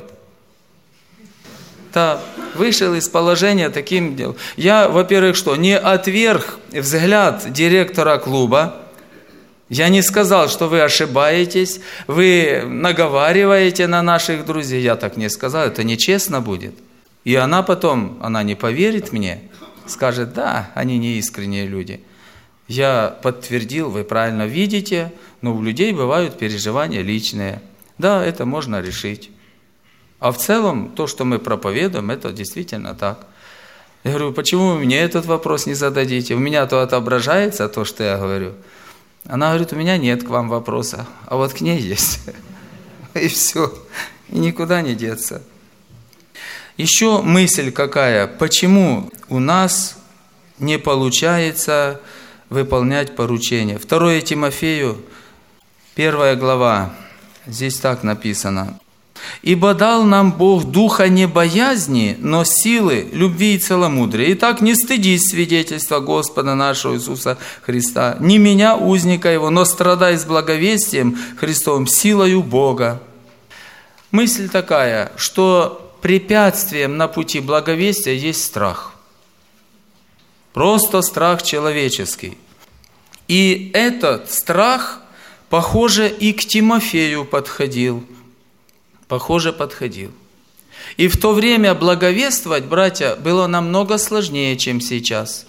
Да, вышел из положения таким делом. Я, во-первых, не отверг взгляд директора клуба. Я не сказал, что вы ошибаетесь, вы наговариваете на наших друзей. Я так не сказал, это нечестно будет. И она потом, она не поверит мне, скажет, да, они не искренние люди. Я подтвердил, вы правильно видите, но у людей бывают переживания личные. Да, это можно решить. А в целом, то, что мы проповедуем, это действительно так. Я говорю, почему вы мне этот вопрос не зададите? У меня то отображается то, что я говорю. Она говорит, у меня нет к вам вопроса, а вот к ней есть. И все, и никуда не деться. Еще мысль какая, почему у нас не получается выполнять поручения. 2 Тимофею, 1 глава, здесь так написано. «Ибо дал нам Бог духа не боязни, но силы, любви и целомудрия. Итак, не стыдись свидетельства Господа нашего Иисуса Христа, не меня, узника Его, но страдай с благовестием Христовым, силою Бога». Мысль такая, что препятствием на пути благовестия есть страх. Просто страх человеческий. И этот страх, похоже, и к Тимофею подходил. И в то время благовествовать, братья, было намного сложнее, чем сейчас.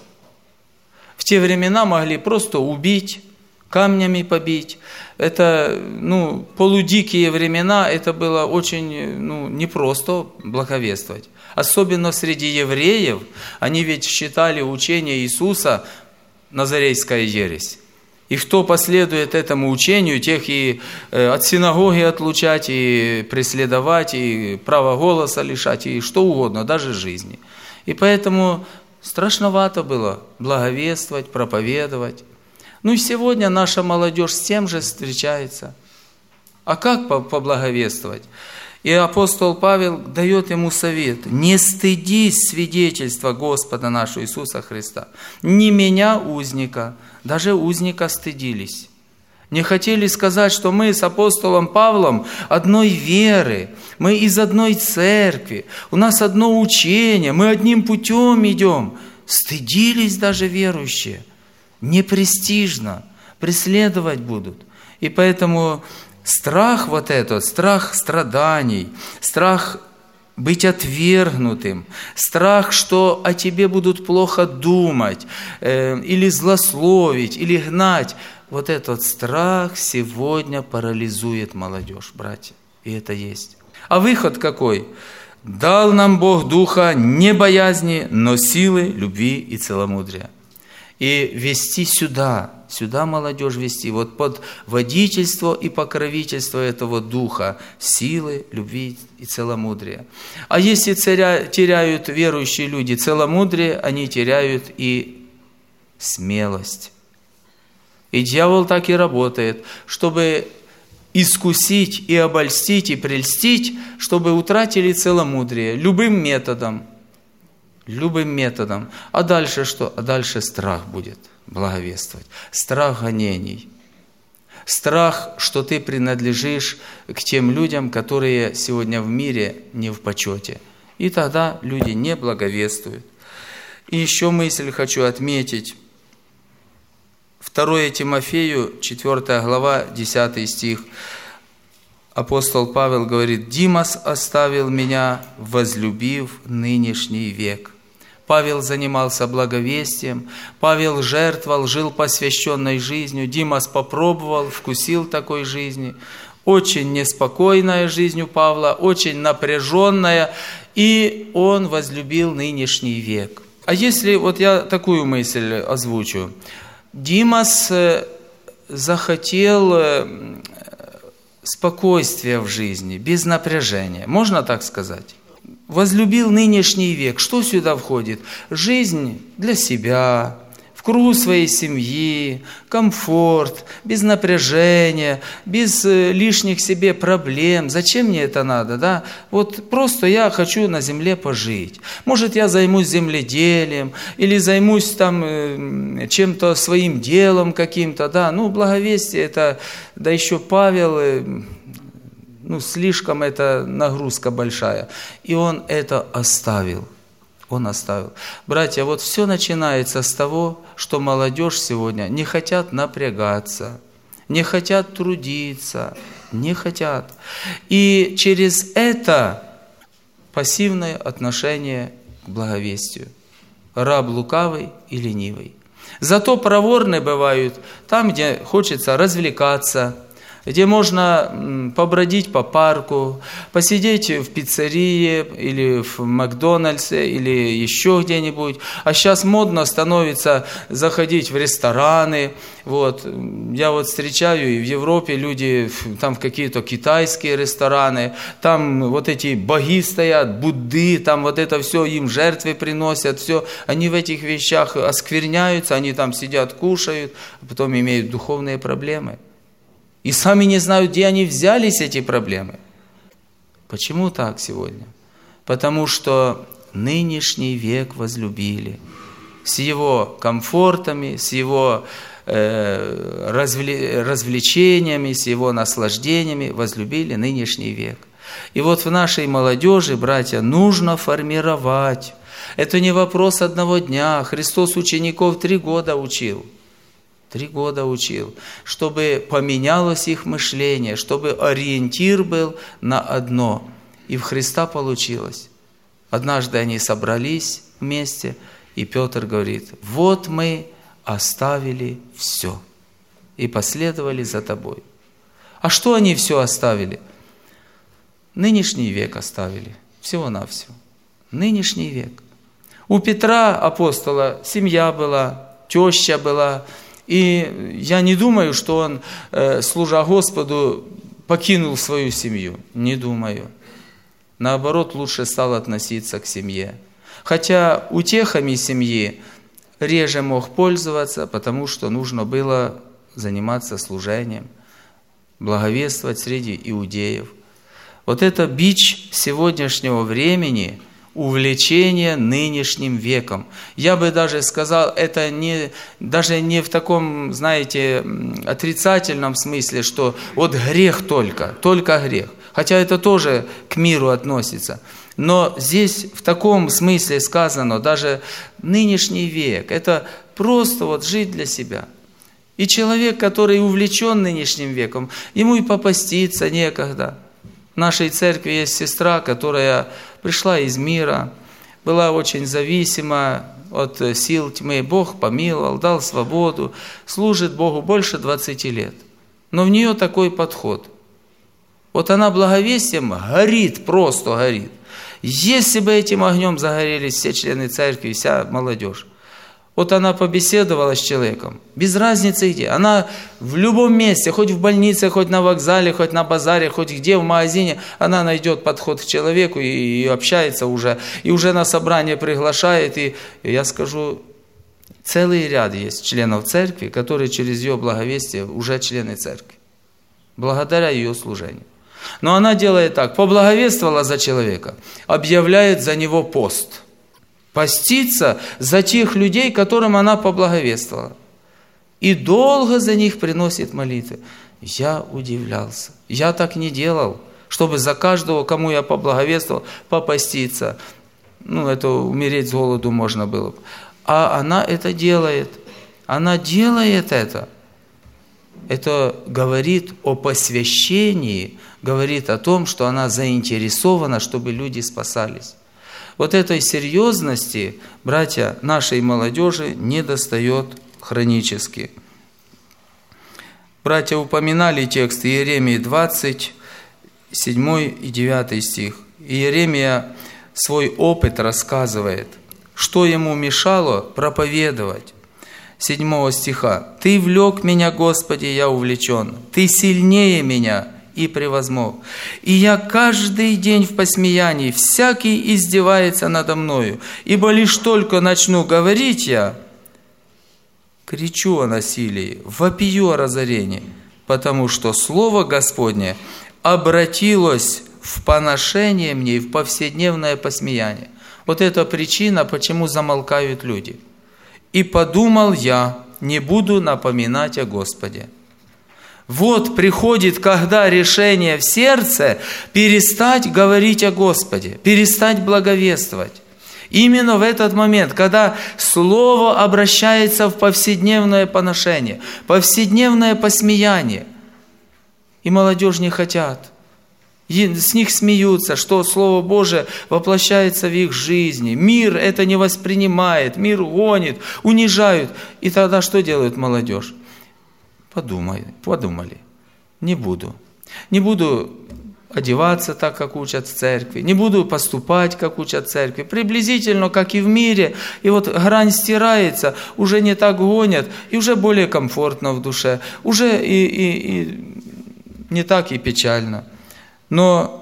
В те времена могли просто убить, камнями побить. Это, полудикие времена, это было очень, непросто благовествовать. Особенно среди евреев, они ведь считали учение Иисуса назарейская ересь. И кто последует этому учению, тех и от синагоги отлучать, и преследовать, и права голоса лишать, и что угодно, даже жизни. И поэтому страшновато было благовествовать, проповедовать. И сегодня наша молодежь с тем же встречается. А как поблаговествовать? И апостол Павел дает ему совет. Не стыдись свидетельства Господа нашего Иисуса Христа. Не меня, узника, даже узника стыдились. Не хотели сказать, что мы с апостолом Павлом одной веры, мы из одной церкви, у нас одно учение, мы одним путем идем. Стыдились даже верующие. Непрестижно, преследовать будут. И поэтому страх страх страданий, страх быть отвергнутым, страх, что о тебе будут плохо думать, или злословить, или гнать, вот этот страх сегодня парализует молодежь, братья, и это есть. А выход какой? Дал нам Бог духа не боязни, но силы, любви и целомудрия. И вести сюда молодежь вести, вот под водительство и покровительство этого духа, силы, любви и целомудрия. А если теряют верующие люди целомудрие, они теряют и смелость. И дьявол так и работает, чтобы искусить и обольстить и прельстить, чтобы утратили целомудрие любым методом. А дальше что? А дальше страх будет благовествовать. Страх гонений. Страх, что ты принадлежишь к тем людям, которые сегодня в мире не в почете. И тогда люди не благовествуют. И еще мысль хочу отметить. 2 Тимофею, 4 глава, 10 стих. Апостол Павел говорит: «Димас оставил меня, возлюбив нынешний век». Павел занимался благовестием, Павел жертвовал, жил посвященной жизнью, Димас попробовал, вкусил такой жизни. очень неспокойная жизнь у Павла, очень напряженная, и он возлюбил нынешний век. А если, вот я такую мысль озвучу, Димас захотел спокойствия в жизни, без напряжения, можно так сказать? Возлюбил нынешний век. Что сюда входит? Жизнь для себя, в кругу своей семьи, комфорт, без напряжения, без лишних себе проблем. Зачем мне это надо? Да? Вот просто я хочу на земле пожить. Может, я займусь земледелием или займусь там чем-то своим делом каким-то. Да? Ну, благовестие это, да еще Павел, слишком это нагрузка большая. И он это оставил. Он оставил. Братья, вот все начинается с того, что молодежь сегодня не хотят напрягаться, не хотят трудиться, не хотят. И через это пассивное отношение к благовестию. Раб лукавый и ленивый. Зато проворны бывают там, где хочется развлекаться, где можно побродить по парку, посидеть в пиццерии или в Макдональдсе или еще где-нибудь. А сейчас модно становится заходить в рестораны. Вот. Я вот встречаю и в Европе люди, там в какие-то китайские рестораны, там вот эти боги стоят, Будды, там вот это все им жертвы приносят, все. Они в этих вещах оскверняются, они там сидят, кушают, а потом имеют духовные проблемы. И сами не знают, где они взялись, эти проблемы. Почему так сегодня? Потому что нынешний век возлюбили. С его комфортами, с его развлечениями, с его наслаждениями возлюбили нынешний век. И вот в нашей молодежи, братья, нужно формировать. Это не вопрос одного дня. Христос учеников 3 года учил. 3 года учил, чтобы поменялось их мышление, чтобы ориентир был на одно. И в Христа получилось. Однажды они собрались вместе, и Петр говорит: вот мы оставили все и последовали за тобой. А что они все оставили? Нынешний век оставили, всего-навсего. Нынешний век. У Петра, апостола, семья была, теща была. И я не думаю, что он, служа Господу, покинул свою семью. Не думаю. Наоборот, лучше стал относиться к семье. Хотя утехами семьи реже мог пользоваться, потому что нужно было заниматься служением, благовествовать среди иудеев. Вот это бич сегодняшнего времени – увлечение нынешним веком. Я бы даже сказал, это даже не в таком, знаете, отрицательном смысле, что вот грех только грех. Хотя это тоже к миру относится. Но здесь в таком смысле сказано, даже нынешний век, это просто вот жить для себя. И человек, который увлечен нынешним веком, ему и попаститься некогда. В нашей церкви есть сестра, которая пришла из мира, была очень зависима от сил тьмы. Бог помиловал, дал свободу, служит Богу больше 20 лет. Но в нее такой подход. Вот она благовестием горит, просто горит. Если бы этим огнем загорелись все члены церкви, вся молодежь. Вот она побеседовала с человеком, без разницы где. Она в любом месте, хоть в больнице, хоть на вокзале, хоть на базаре, хоть где, в магазине, она найдет подход к человеку и общается уже. И уже на собрание приглашает. И я скажу, целый ряд есть членов церкви, которые через ее благовестие уже члены церкви. Благодаря ее служению. Но она делает так, поблаговествовала за человека, объявляет за него пост. Поститься за тех людей, которым она поблаговествовала. И долго за них приносит молитвы. Я удивлялся. Я так не делал, чтобы за каждого, кому я поблаговествовал, попаститься. Это умереть с голоду можно было. А она это делает. Она делает это. Это говорит о посвящении, говорит о том, что она заинтересована, чтобы люди спасались. Вот этой серьезности, братья, нашей молодежи недостает хронически. Братья упоминали текст Иеремии 20, 7 и 9 стих. Иеремия свой опыт рассказывает, что ему мешало проповедовать. 7 стиха. «Ты влек меня, Господи, я увлечен, Ты сильнее меня и превозмог. И я каждый день в посмеянии, всякий издевается надо мною, ибо лишь только начну говорить я, кричу о насилии, вопию о разорении, потому что Слово Господне обратилось в поношение мне и в повседневное посмеяние». Вот это причина, почему замолкают люди. «И подумал я, не буду напоминать о Господе». Вот приходит, когда решение в сердце перестать говорить о Господе, перестать благовествовать. Именно в этот момент, когда Слово обращается в повседневное поношение, повседневное посмеяние, и молодежь не хотят. С них смеются, что Слово Божие воплощается в их жизни. Мир это не воспринимает, мир гонит, унижают. И тогда что делает молодежь? Подумали. Не буду одеваться так, как учат в церкви. Не буду поступать, как учат в церкви. Приблизительно, как и в мире. И вот грань стирается, уже не так гонят, и уже более комфортно в душе. Уже и не так и печально. Но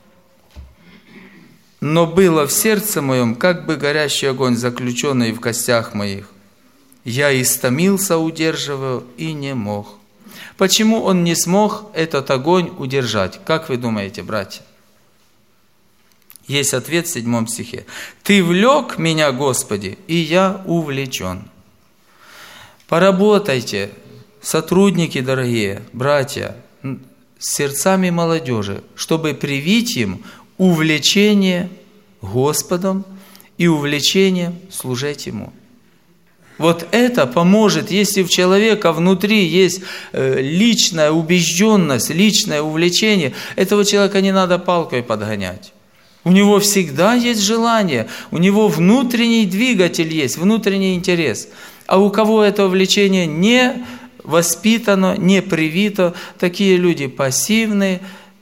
было в сердце моем, как бы горящий огонь, заключенный в костях моих. Я истомился, удерживаю, и не мог. Почему он не смог этот огонь удержать? Как вы думаете, братья? Есть ответ в 7 стихе. «Ты влек меня, Господи, и я увлечен». Поработайте, сотрудники дорогие, братья, с сердцами молодежи, чтобы привить им увлечение Господом и увлечение служить Ему. Вот это поможет, если у человека внутри есть личная убежденность, личное увлечение, этого человека не надо палкой подгонять. У него всегда есть желание, у него внутренний двигатель есть, внутренний интерес. А у кого это увлечение не воспитано, не привито, такие люди пассивные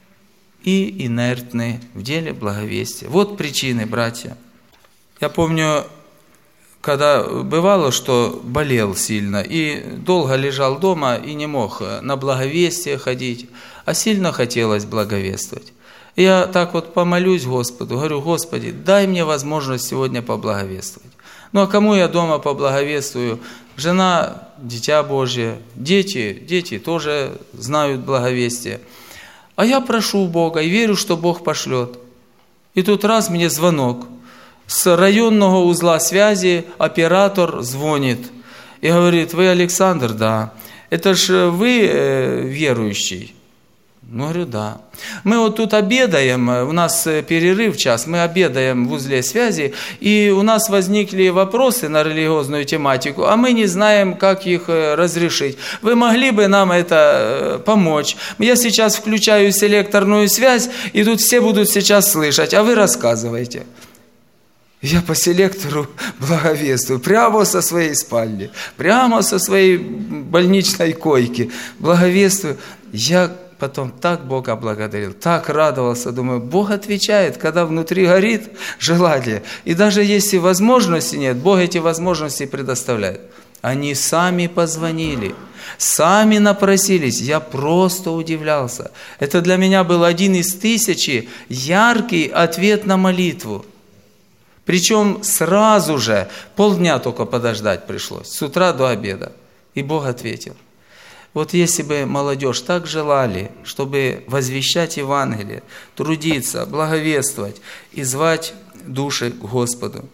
и инертные в деле благовестия. Вот причины, братья. Я помню, когда бывало, что болел сильно и долго лежал дома и не мог на благовестие ходить, а сильно хотелось благовествовать. Я так вот помолюсь Господу, говорю: Господи, дай мне возможность сегодня поблаговествовать. Ну а кому я дома поблаговествую? Жена, дитя Божье, дети тоже знают благовестие. А я прошу Бога и верю, что Бог пошлет. И тут раз мне звонок. С районного узла связи оператор звонит и говорит: вы Александр? Да. Это ж вы верующий? Ну, говорю, да. Мы вот тут обедаем, у нас перерыв час, мы обедаем в узле связи, и у нас возникли вопросы на религиозную тематику, а мы не знаем, как их разрешить. Вы могли бы нам это помочь? Я сейчас включаю селекторную связь, и тут все будут сейчас слышать, а вы рассказывайте. Я по селектору благовествую, прямо со своей спальни, прямо со своей больничной койки благовествую. Я потом так Бога благодарил, так радовался, думаю, Бог отвечает, когда внутри горит желание. И даже если возможности нет, Бог эти возможности предоставляет. Они сами позвонили, сами напросились, я просто удивлялся. Это для меня был один из 1000 яркий ответ на молитву. Причем сразу же, полдня только подождать пришлось, с утра до обеда. И Бог ответил. Вот если бы молодежь так желали, чтобы возвещать Евангелие, трудиться, благовествовать и звать души к Господу.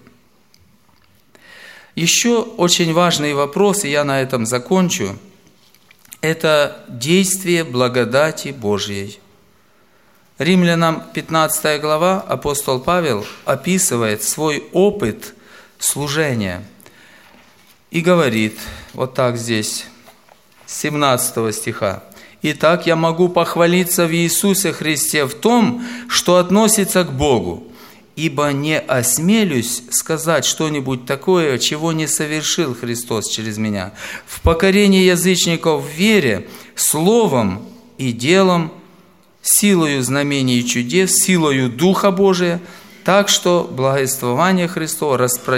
Еще очень важный вопрос, и я на этом закончу, это действие благодати Божьей. Римлянам 15 глава апостол Павел описывает свой опыт служения и говорит, вот так здесь, с 17 стиха. «Итак, я могу похвалиться в Иисусе Христе в том, что относится к Богу, ибо не осмелюсь сказать что-нибудь такое, чего не совершил Христос через меня. В покорении язычников в вере, словом и делом, силою знамений и чудес, силою Духа Божия, так что благовествование Христово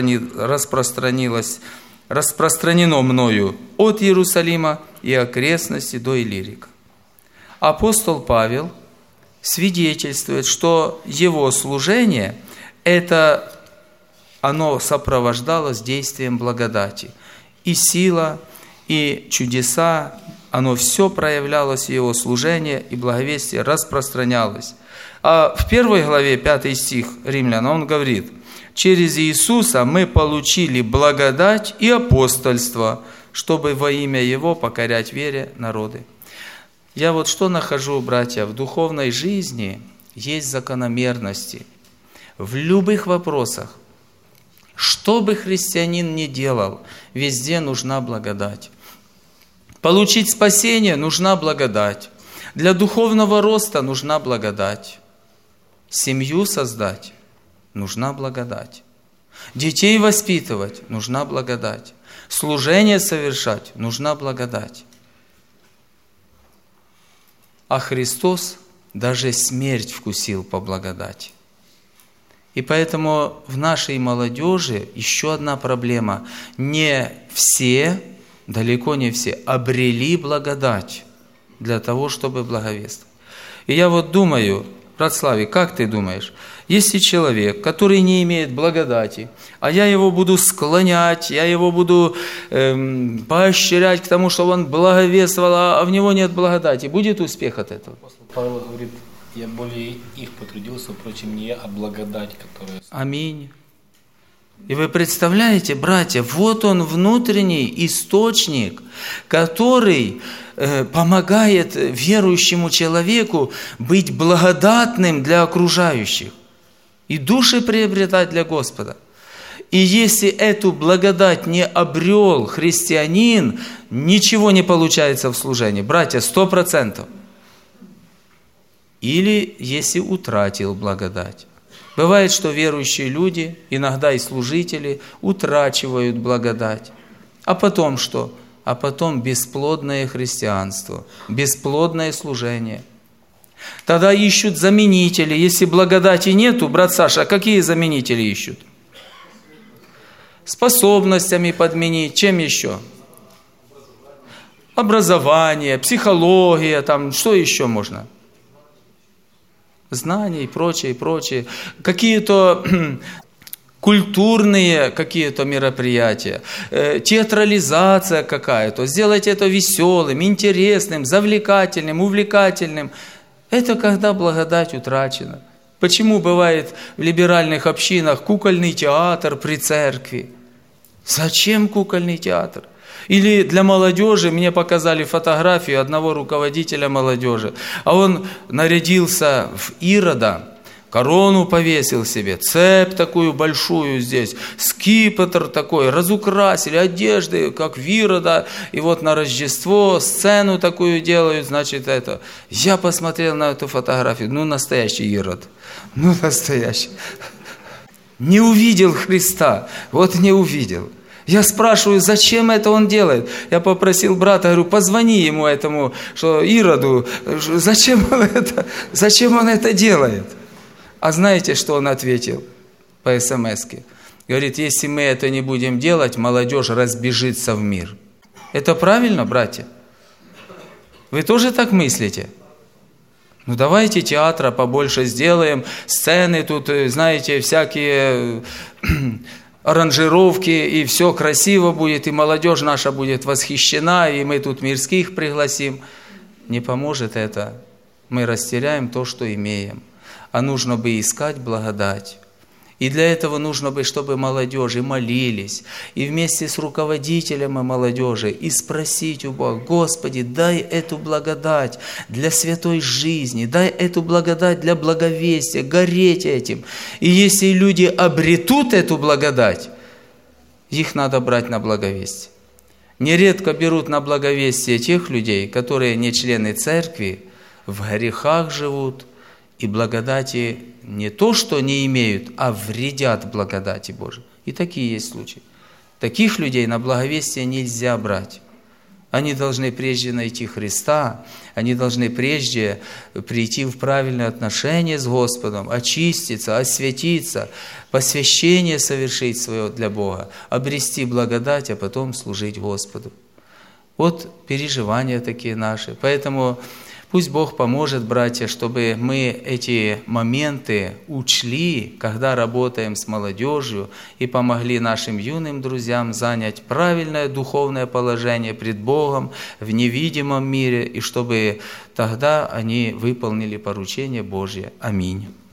распространено мною от Иерусалима и окрестности до Иллирика. Апостол Павел свидетельствует, что его служение, оно сопровождалось действием благодати. И сила, и чудеса, оно все проявлялось в его служении, и благовестие распространялось. А в 1 главе, 5 стих Римлян, он говорит: «Через Иисуса мы получили благодать и апостольство, чтобы во имя Его покорять вере народы». Я вот что нахожу, братья, в духовной жизни есть закономерности. В любых вопросах, что бы христианин ни делал, везде нужна благодать. Получить спасение нужна благодать. Для духовного роста нужна благодать. Семью создать нужна благодать. Детей воспитывать нужна благодать. Служение совершать нужна благодать. А Христос даже смерть вкусил по благодати. И поэтому в нашей молодежи еще одна проблема. Не все, далеко не все, обрели благодать для того, чтобы благовествовать. И я вот думаю, брат Славик, как ты думаешь, если человек, который не имеет благодати, а я его буду склонять, я его буду поощрять к тому, чтобы он благовествовал, а в него нет благодати, будет успех от этого? Павел говорит: я более их потрудился, впрочем, не я, а благодать, которая... Аминь. И вы представляете, братья, вот он внутренний источник, который помогает верующему человеку быть благодатным для окружающих и души приобретать для Господа. И если эту благодать не обрел христианин, ничего не получается в служении. Братья, 100%. Или если утратил благодать. Бывает, что верующие люди, иногда и служители, утрачивают благодать. А потом что? А потом бесплодное христианство, бесплодное служение. Тогда ищут заменители. Если благодати нету, брат Саша, а какие заменители ищут? Способностями подменить. Чем еще? Образование, психология, там что еще можно? Знания и прочее, и прочее. Какие-то культурные какие-то мероприятия, театрализация какая-то. Сделать это веселым, интересным, завлекательным, увлекательным. Это когда благодать утрачена. Почему бывает в либеральных общинах кукольный театр при церкви? Зачем кукольный театр? Или для молодежи, мне показали фотографию одного руководителя молодежи, а он нарядился в Ирода, корону повесил себе, цепь такую большую здесь, скипетр такой, разукрасили одежды, как в Ирода, и вот на Рождество сцену такую делают, значит это. Я посмотрел на эту фотографию, настоящий Ирод, настоящий. Не увидел Христа, вот не увидел. Я спрашиваю, зачем это он делает? Я попросил брата, говорю, позвони ему этому, что Ироду, зачем он это делает? А знаете, что он ответил по СМС-ке? Говорит, если мы это не будем делать, молодежь разбежится в мир. Это правильно, братья? Вы тоже так мыслите? Давайте театра побольше сделаем, сцены тут, знаете, всякие... аранжировки, и все красиво будет, и молодежь наша будет восхищена, и мы тут мирских пригласим. Не поможет это. Мы растеряем то, что имеем. А нужно бы искать благодать. И для этого нужно бы, чтобы молодежи молились, и вместе с руководителем молодежи, и спросить у Бога: Господи, дай эту благодать для святой жизни, дай эту благодать для благовестия, гореть этим. И если люди обретут эту благодать, их надо брать на благовестие. Нередко берут на благовестие тех людей, которые не члены церкви, в грехах живут, и благодати не то, что не имеют, а вредят благодати Божией. И такие есть случаи. Таких людей на благовестие нельзя брать. Они должны прежде найти Христа, они должны прежде прийти в правильное отношение с Господом, очиститься, освятиться, посвящение совершить свое для Бога, обрести благодать, а потом служить Господу. Вот переживания такие наши. Поэтому пусть Бог поможет, братья, чтобы мы эти моменты учли, когда работаем с молодежью, и помогли нашим юным друзьям занять правильное духовное положение пред Богом в невидимом мире, и чтобы тогда они выполнили поручение Божье. Аминь.